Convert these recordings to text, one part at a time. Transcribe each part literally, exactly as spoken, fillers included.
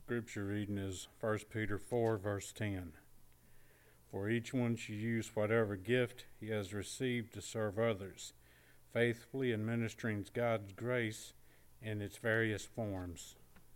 Scripture reading is First Peter four, verse ten. For each one should use whatever gift he has received to serve others, faithfully administering God's grace in its various forms.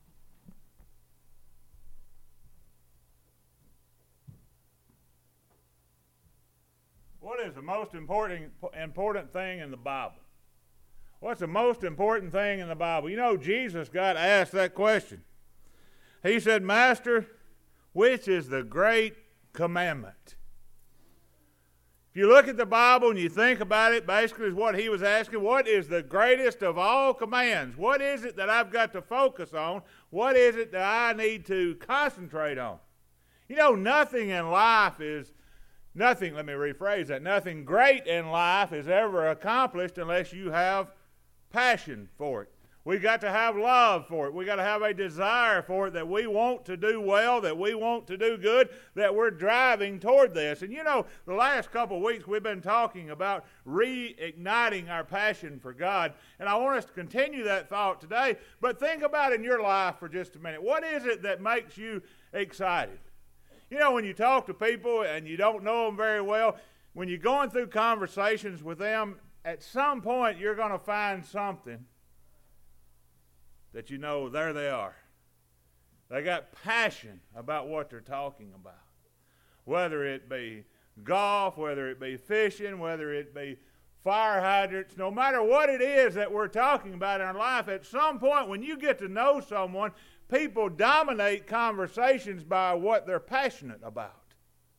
What is the most important important thing in the Bible? What's the most important thing in the Bible? You know, Jesus got asked that question. He said, Master, which is the great commandment? If you look at the Bible and you think about it, basically is what he was asking. What is the greatest of all commands? What is it that I've got to focus on? What is it that I need to concentrate on? You know, nothing in life is, nothing, let me rephrase that, nothing great in life is ever accomplished unless you have passion for it. We got to have love for it. We got to have a desire for it, that we want to do well, that we want to do good, that we're driving toward this. And you know, the last couple of weeks we've been talking about reigniting our passion for God. And I want us to continue that thought today. But think about in your life for just a minute. What is it that makes you excited? You know, when you talk to people and you don't know them very well, when you're going through conversations with them, at some point you're going to find something that you know, there they are. They got passion about what they're talking about. Whether it be golf, whether it be fishing, whether it be fire hydrants, no matter what it is that we're talking about in our life, at some point when you get to know someone, people dominate conversations by what they're passionate about.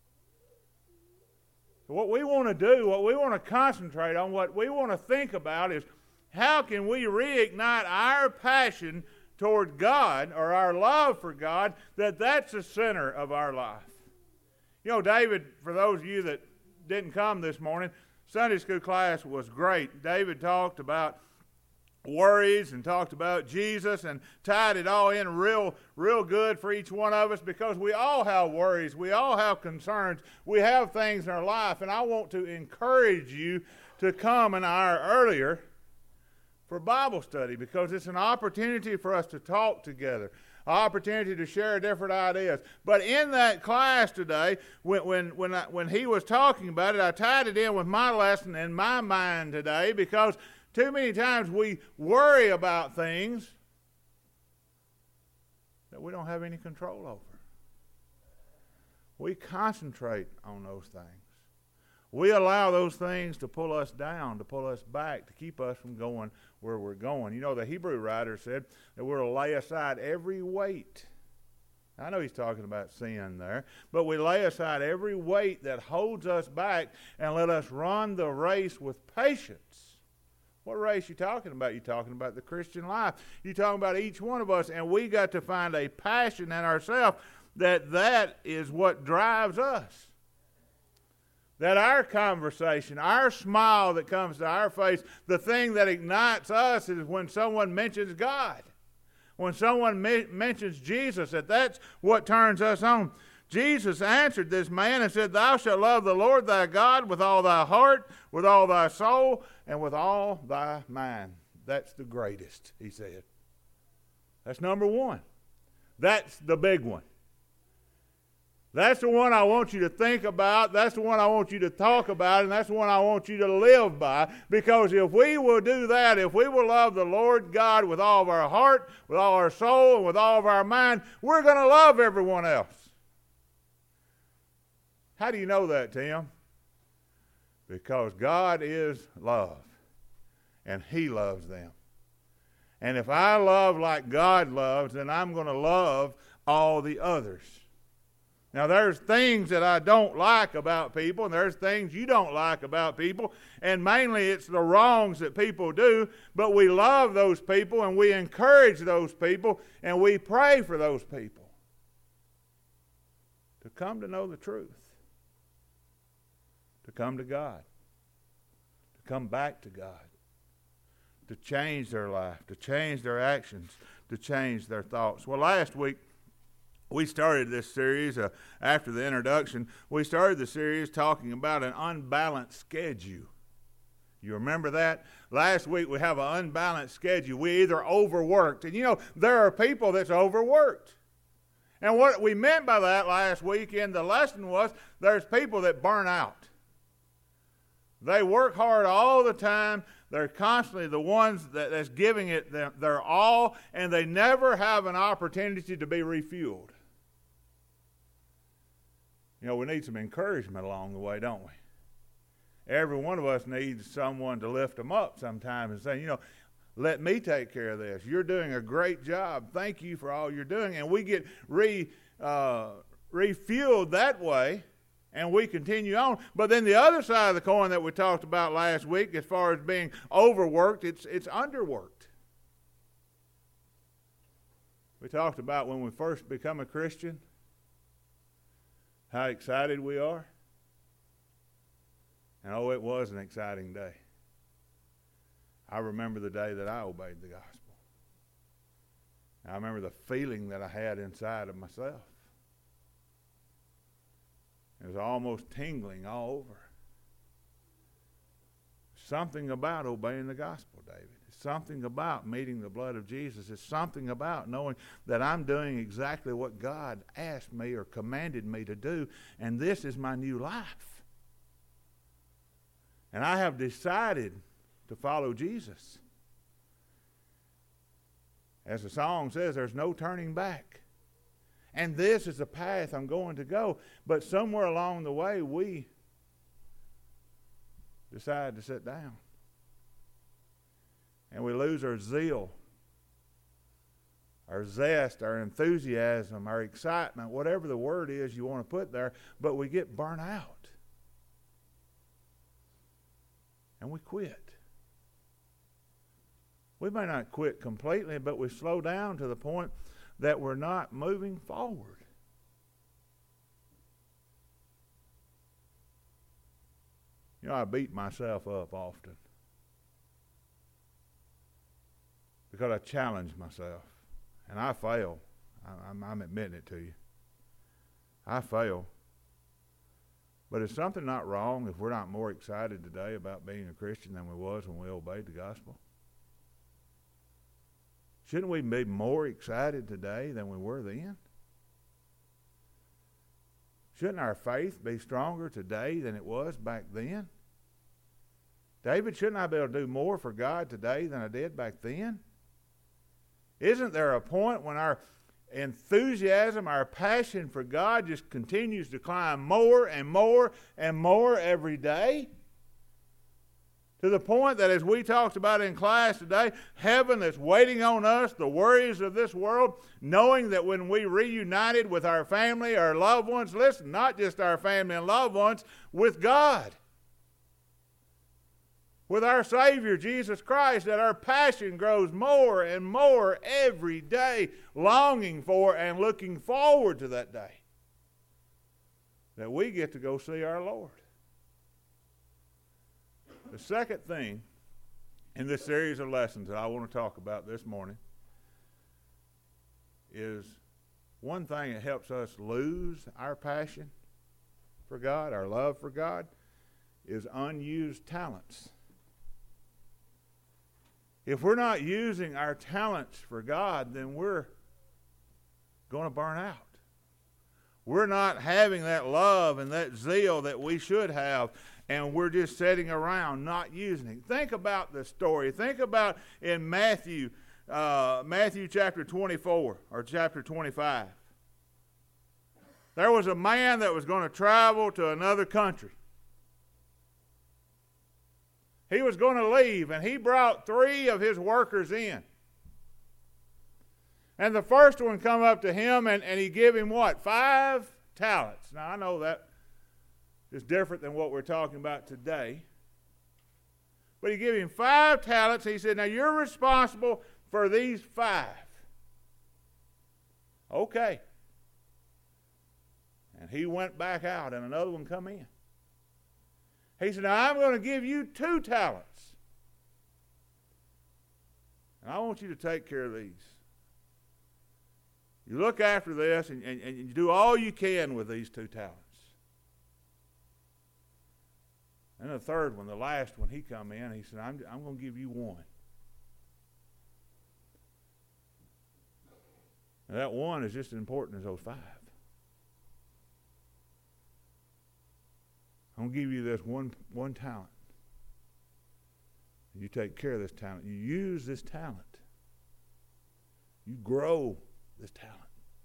So what we want to do, what we want to concentrate on, what we want to think about is, how can we reignite our passion toward God, or our love for God, that that's the center of our life? You know, David, for those of you that didn't come this morning, Sunday school class was great. David talked about worries and talked about Jesus and tied it all in real, real good for each one of us, because we all have worries. We all have concerns. We have things in our life, and I want to encourage you to come an hour earlier for Bible study, because it's an opportunity for us to talk together, an opportunity to share different ideas. But in that class today, when when when, I, when he was talking about it, I tied it in with my lesson in my mind today, because too many times we worry about things that we don't have any control over. We concentrate on those things. We allow those things to pull us down, to pull us back, to keep us from going where we're going. You know, the Hebrew writer said that we're to lay aside every weight. I know he's talking about sin there, but we lay aside every weight that holds us back and let us run the race with patience. What race you talking about? You're talking about the Christian life. You're talking about each one of us, and we got to find a passion in ourselves that that is what drives us. That our conversation, our smile that comes to our face, the thing that ignites us is when someone mentions God. When someone me- mentions Jesus, that that's what turns us on. Jesus answered this man and said, Thou shalt love the Lord thy God with all thy heart, with all thy soul, and with all thy mind. That's the greatest, he said. That's number one. That's the big one. That's the one I want you to think about. That's the one I want you to talk about. And that's the one I want you to live by. Because if we will do that, if we will love the Lord God with all of our heart, with all our soul, and with all of our mind, we're going to love everyone else. How do you know that, Tim? Because God is love. And He loves them. And if I love like God loves, then I'm going to love all the others. Now, there's things that I don't like about people, and there's things you don't like about people, and mainly it's the wrongs that people do, but we love those people, and we encourage those people, and we pray for those people to come to know the truth, to come to God, to come back to God, to change their life, to change their actions, to change their thoughts. Well, last week, we started this series, uh, after the introduction, we started the series talking about an unbalanced schedule. You remember that? Last week we have an unbalanced schedule. We either overworked. And you know, there are people that's overworked. And what we meant by that last week in the lesson was there's people that burn out. They work hard all the time. They're constantly the ones that, that's giving it their, their all, and they never have an opportunity to be refueled. You know, we need some encouragement along the way, don't we? Every one of us needs someone to lift them up sometimes and say, you know, let me take care of this. You're doing a great job. Thank you for all you're doing. And we get re, uh, refueled that way, and we continue on. But then the other side of the coin that we talked about last week, as far as being overworked, it's, it's underworked. We talked about when we first become a Christian, how excited we are. And oh, it was an exciting day. I remember the day that I obeyed the gospel. I remember the feeling that I had inside of myself. It was almost tingling all over. Something about obeying the gospel, David. It's something about meeting the blood of Jesus. It's something about knowing that I'm doing exactly what God asked me or commanded me to do, and this is my new life. And I have decided to follow Jesus. As the song says, there's no turning back. And this is the path I'm going to go. But somewhere along the way, we decide to sit down. And we lose our zeal, our zest, our enthusiasm, our excitement, whatever the word is you want to put there, but we get burnt out. And we quit. We may not quit completely, but we slow down to the point that we're not moving forward. You know, I beat myself up often because I challenge myself, and I fail. I'm, I'm admitting it to you. I fail. But is something not wrong if we're not more excited today about being a Christian than we was when we obeyed the gospel? Shouldn't we be more excited today than we were then? Shouldn't our faith be stronger today than it was back then? David, shouldn't I be able to do more for God today than I did back then? Isn't there a point when our enthusiasm, our passion for God just continues to climb more and more and more every day? To the point that, as we talked about in class today, heaven is waiting on us, the worries of this world, knowing that when we reunited with our family, our loved ones, listen, not just our family and loved ones, with God, with our Savior, Jesus Christ, that our passion grows more and more every day, longing for and looking forward to that day, that we get to go see our Lord. The second thing in this series of lessons that I want to talk about this morning is one thing that helps us lose our passion for God, our love for God, is unused talents. If we're not using our talents for God, then we're going to burn out. We're not having that love and that zeal that we should have, and we're just sitting around not using it. Think about the story. Think about in Matthew, uh, Matthew chapter twenty-four or chapter twenty-five. There was a man that was going to travel to another country. He was going to leave, and he brought three of his workers in. And the first one come up to him, and, and he give him what? Five talents. Now, I know that is different than what we're talking about today. But he gave him five talents. He said, now you're responsible for these five. Okay. And he went back out, and another one come in. He said, now I'm going to give you two talents. And I want you to take care of these. You look after this, and, and, and you do all you can with these two talents. And the third one, the last one, he come in, he said, I'm, I'm going to give you one. And that one is just as important as those five. I'm going to give you this one, one talent. You take care of this talent. You use this talent. You grow this talent.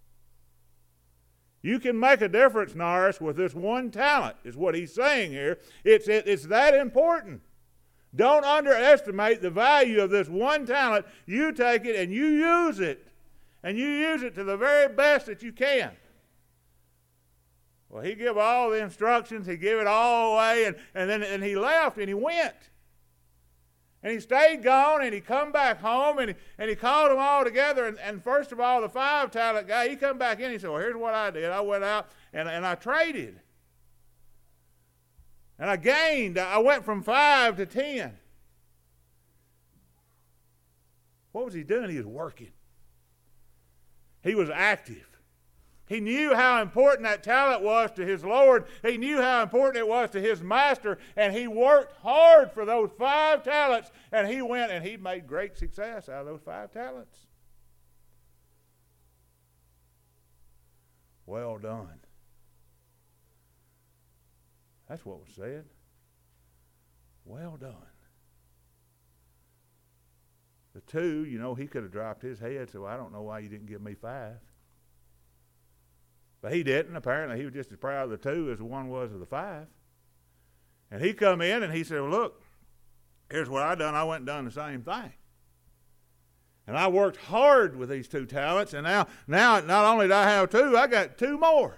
You can make a difference, Norris, with this one talent, is what he's saying here. It's, it, it's that important. Don't underestimate the value of this one talent. You take it and you use it. And you use it to the very best that you can. Well, he gave all the instructions. He gave it all away. And, and then and he left and he went. And he stayed gone, and he come back home, and he, and he called them all together. And, and first of all, the five-talent guy, he come back in, and he said, well, here's what I did. I went out, and, and I traded. And I gained. I went from five to ten. What was he doing? He was working. He was active. He knew how important that talent was to his Lord. He knew how important it was to his master, and he worked hard for those five talents, and he went and he made great success out of those five talents. Well done. That's what was said. Well done. The two, you know, he could have dropped his head, so I don't know why you didn't give me five. But he didn't. Apparently, he was just as proud of the two as the one was of the five. And he come in and he said, well, look, here's what I done. I went and done the same thing. And I worked hard with these two talents, and now, now not only did I have two, I got two more.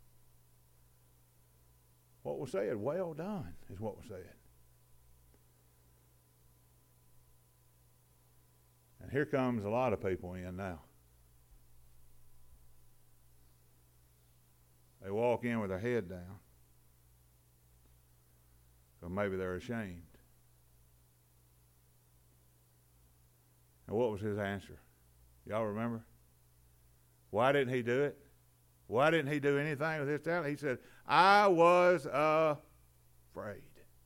What was said? Well done is what was said. And here comes a lot of people in now. They walk in with their head down. So maybe they're ashamed. And what was his answer? Y'all remember? Why didn't he do it? Why didn't he do anything with his talent? He said, I was afraid.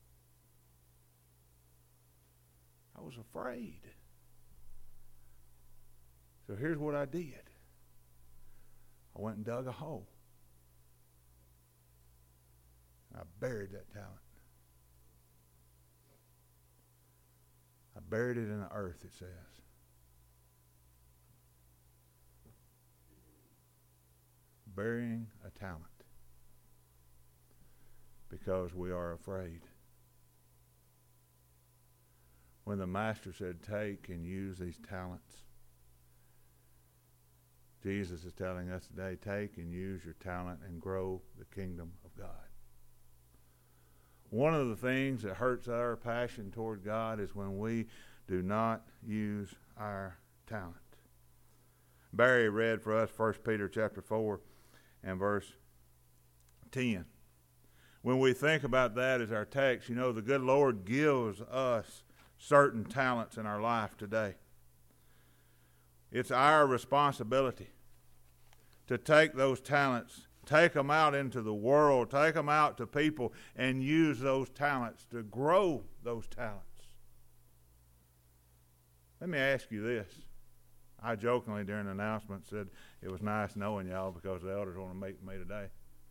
I was afraid. So here's what I did. I went and dug a hole. I buried that talent. I buried it in the earth, it says. Burying a talent. Because we are afraid. When the master said, take and use these talents, Jesus is telling us today, take and use your talent and grow the kingdom of God. One of the things that hurts our passion toward God is when we do not use our talent. Barry read for us First Peter chapter four and verse ten. When we think about that as our text, you know, the good Lord gives us certain talents in our life today. It's our responsibility to take those talents, take them out into the world, take them out to people, and use those talents to grow those talents. Let me ask you this. I jokingly during the announcement said it was nice knowing y'all because the elders want to meet me today.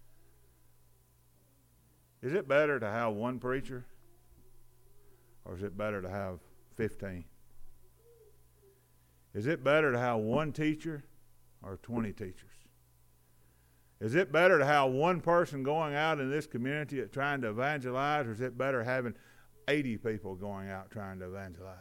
Is it better to have one preacher or is it better to have fifteen? Is it better to have one teacher or twenty teachers? Is it better to have one person going out in this community trying to evangelize, or is it better having eighty people going out trying to evangelize?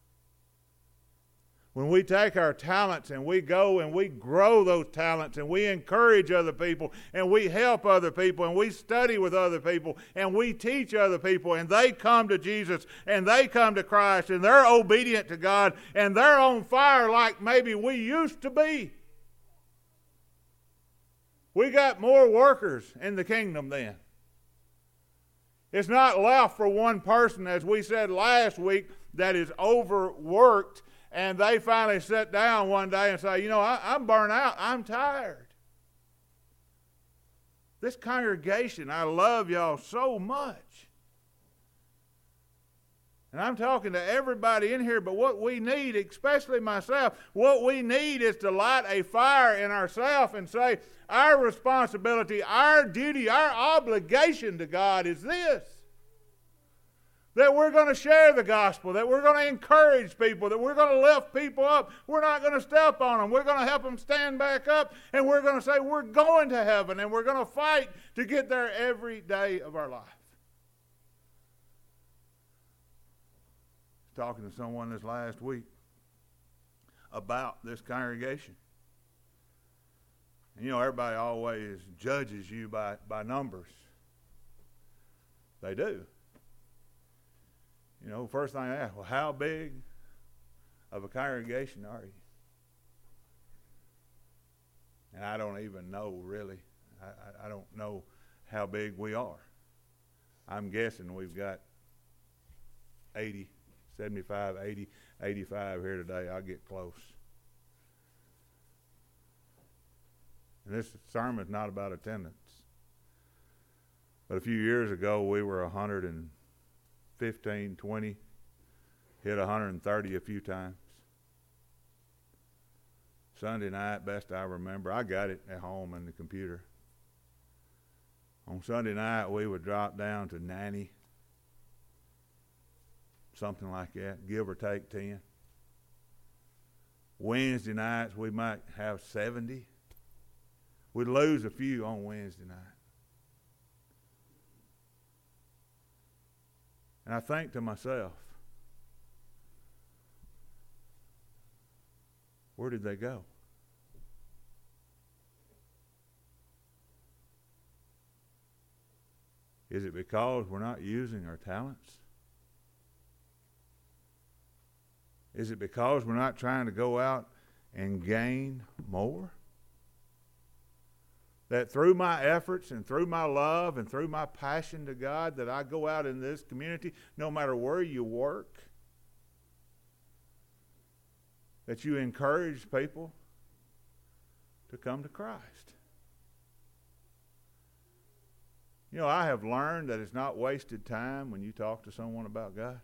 When we take our talents and we go and we grow those talents and we encourage other people and we help other people and we study with other people and we teach other people and they come to Jesus and they come to Christ and they're obedient to God and they're on fire like maybe we used to be. We got more workers in the kingdom then. It's not left for one person, as we said last week, that is overworked and they finally sit down one day and say, you know, I, I'm burnt out. I'm tired. This congregation, I love y'all so much. And I'm talking to everybody in here, but what we need, especially myself, what we need is to light a fire in ourselves and say, our responsibility, our duty, our obligation to God is this. That we're going to share the gospel, that we're going to encourage people, that we're going to lift people up. We're not going to step on them. We're going to help them stand back up, and we're going to say we're going to heaven, and we're going to fight to get there every day of our life. Talking to someone this last week about this congregation. And you know, everybody always judges you by, by numbers. They do. You know, first thing I ask, well, how big of a congregation are you? And I don't even know, really. I, I, I don't know how big we are. I'm guessing we've got eighty, seventy-five, eighty, eighty-five here today. I'll get close. And this sermon's not about attendance. But a few years ago, we were one hundred fifteen, twenty, hit one hundred thirty a few times. Sunday night, best I remember, I got it at home in the computer. On Sunday night, we would drop down to ninety, something like that, give or take ten. Wednesday nights, we might have seventy. We'd lose a few on Wednesday night. And I think to myself, where did they go? Is it because we're not using our talents? Is it because we're not trying to go out and gain more? That through my efforts and through my love and through my passion to God, that I go out in this community, no matter where you work, that you encourage people to come to Christ. You know, I have learned that it's not wasted time when you talk to someone about God.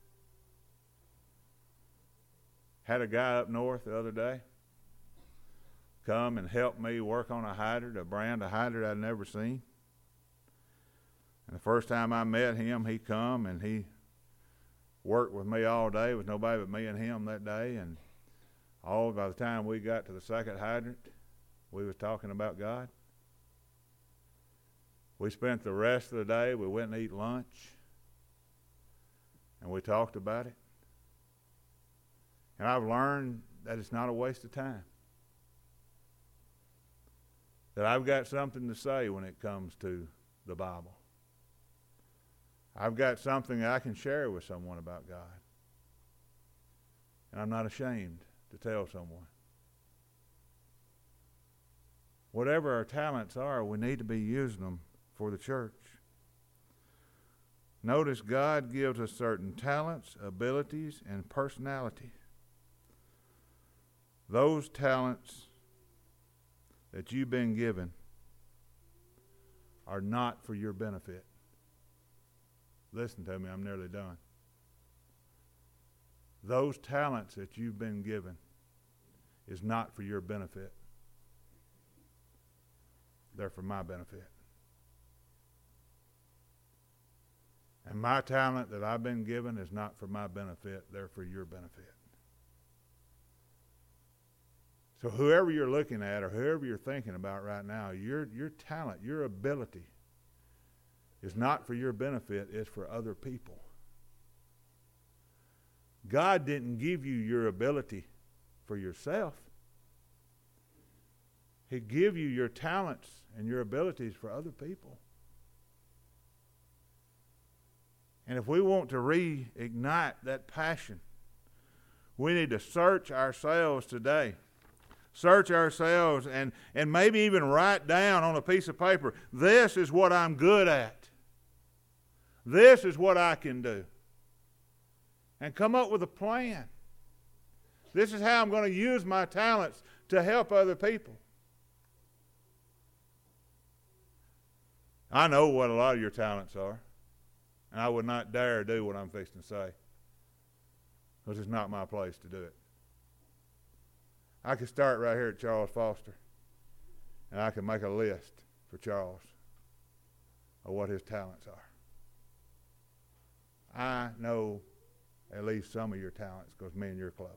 Had a guy up north the other day come and help me work on a hydrant, a brand of hydrant I'd never seen. And the first time I met him, he come and he worked with me all day. It was nobody but me and him that day. And all by the time we got to the second hydrant, we was talking about God. We spent the rest of the day, we went and eat lunch, and we talked about it. And I've learned that it's not a waste of time. That I've got something to say when it comes to the Bible. I've got something I can share with someone about God. And I'm not ashamed to tell someone. Whatever our talents are, we need to be using them for the church. Notice God gives us certain talents, abilities, and personality. Those talents that you've been given are not for your benefit. Listen to me, I'm nearly done. Those talents that you've been given is not for your benefit. They're for my benefit. And my talent that I've been given is not for my benefit, they're for your benefit. So whoever you're looking at or whoever you're thinking about right now, your, your talent, your ability is not for your benefit, it's for other people. God didn't give you your ability for yourself. He gave you your talents and your abilities for other people. And if we want to reignite that passion, we need to search ourselves today. Search ourselves and, and maybe even write down on a piece of paper, this is what I'm good at. This is what I can do. And come up with a plan. This is how I'm going to use my talents to help other people. I know what a lot of your talents are. And I would not dare do what I'm fixing to say. because it's not my place to do it. I could start right here at Charles Foster, and I can make a list for Charles of what his talents are. I know at least some of your talents because me and you're close.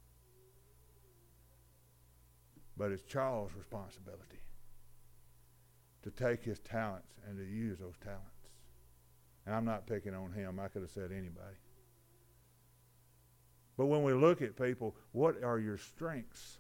But it's Charles' responsibility to take his talents and to use those talents. And I'm not picking on him. I could have said anybody. But when we look at people, what are your strengths?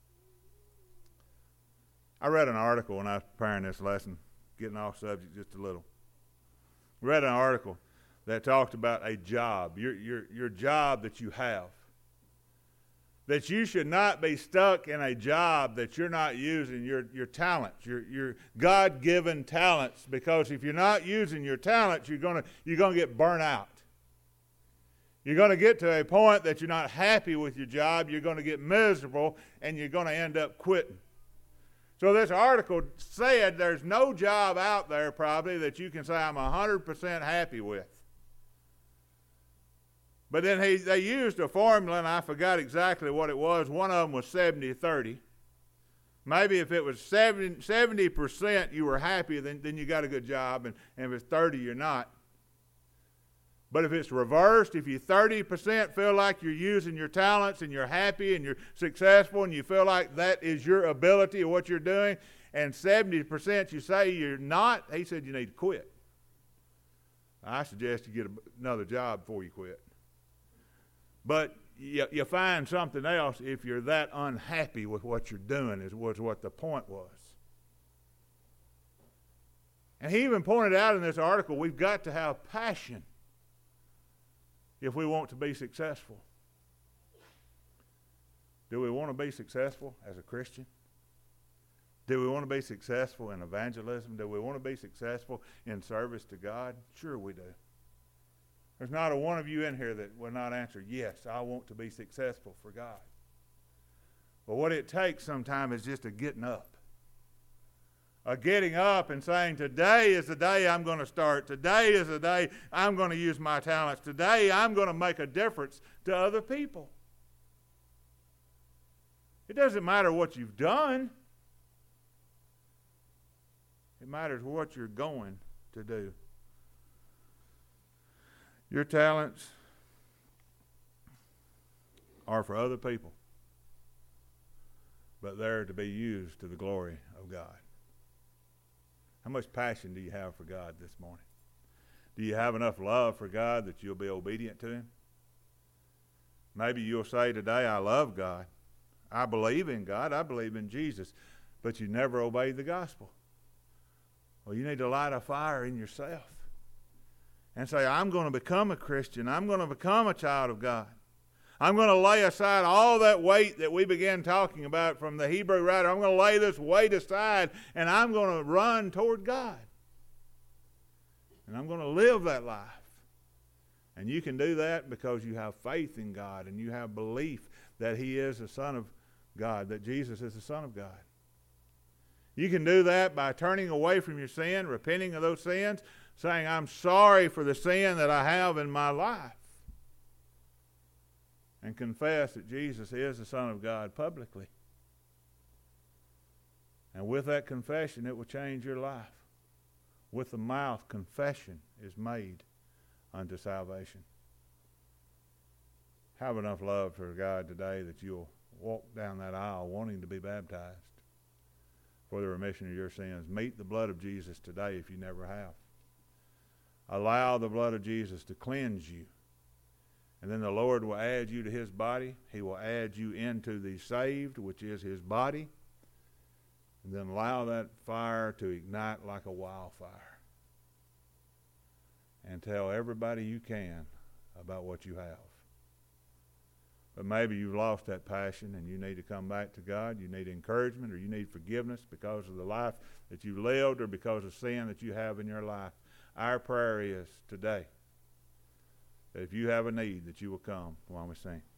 I read an article when I was preparing this lesson, getting off subject just a little. Read an article that talked about a job, your, your, your job that you have. That you should not be stuck in a job that you're not using your, your talents, your, your God-given talents, because if you're not using your talents, you're going to you're going to get burnt out. You're going to get to a point that you're not happy with your job, you're going to get miserable, and you're going to end up quitting. So this article said there's no job out there probably that you can say I'm one hundred percent happy with. But then he, they used a formula, and I forgot exactly what it was. One of them was seventy thirty. Maybe if it was seventy percent you were happy, then, then you got a good job, and, and if it's thirty, you're not. But if it's reversed, if you thirty percent feel like you're using your talents and you're happy and you're successful and you feel like that is your ability or what you're doing, and seventy percent you say you're not, he said you need to quit. I suggest you get another job before you quit. But you, you find something else if you're that unhappy with what you're doing, is was what the point was. And he even pointed out in this article, we've got to have passion if we want to be successful. Do we want to be successful as a Christian? Do we want to be successful in evangelism? Do we want to be successful in service to God? Sure we do. There's not a one of you in here that will not answer, yes, I want to be successful for God. But what it takes sometimes is just a getting up. A getting up and saying, today is the day I'm going to start. Today is the day I'm going to use my talents. Today I'm going to make a difference to other people. It doesn't matter what you've done. It matters what you're going to do. Your talents are for other people, but they're to be used to the glory of God. How much passion do you have for God this morning? Do you have enough love for God that you'll be obedient to Him? Maybe you'll say today, I love God. I believe in God. I believe in Jesus. But you never obeyed the gospel. Well, you need to light a fire in yourself and say, I'm going to become a Christian. I'm going to become a child of God. I'm going to lay aside all that weight that we began talking about from the Hebrew writer. I'm going to lay this weight aside, and I'm going to run toward God. And I'm going to live that life. And you can do that because you have faith in God and you have belief that He is the Son of God, that Jesus is the Son of God. You can do that by turning away from your sin, repenting of those sins, saying, I'm sorry for the sin that I have in my life, and confess that Jesus is the Son of God publicly. And with that confession, it will change your life. With the mouth, confession is made unto salvation. Have enough love for God today that you'll walk down that aisle wanting to be baptized for the remission of your sins. Meet the blood of Jesus today if you never have. Allow the blood of Jesus to cleanse you. And then the Lord will add you to His body. He will add you into the saved, which is His body. And then allow that fire to ignite like a wildfire. And tell everybody you can about what you have. But maybe you've lost that passion and you need to come back to God. You need encouragement or you need forgiveness because of the life that you lived or because of sin that you have in your life. Our prayer is today that if you have a need, that you will come while we sing.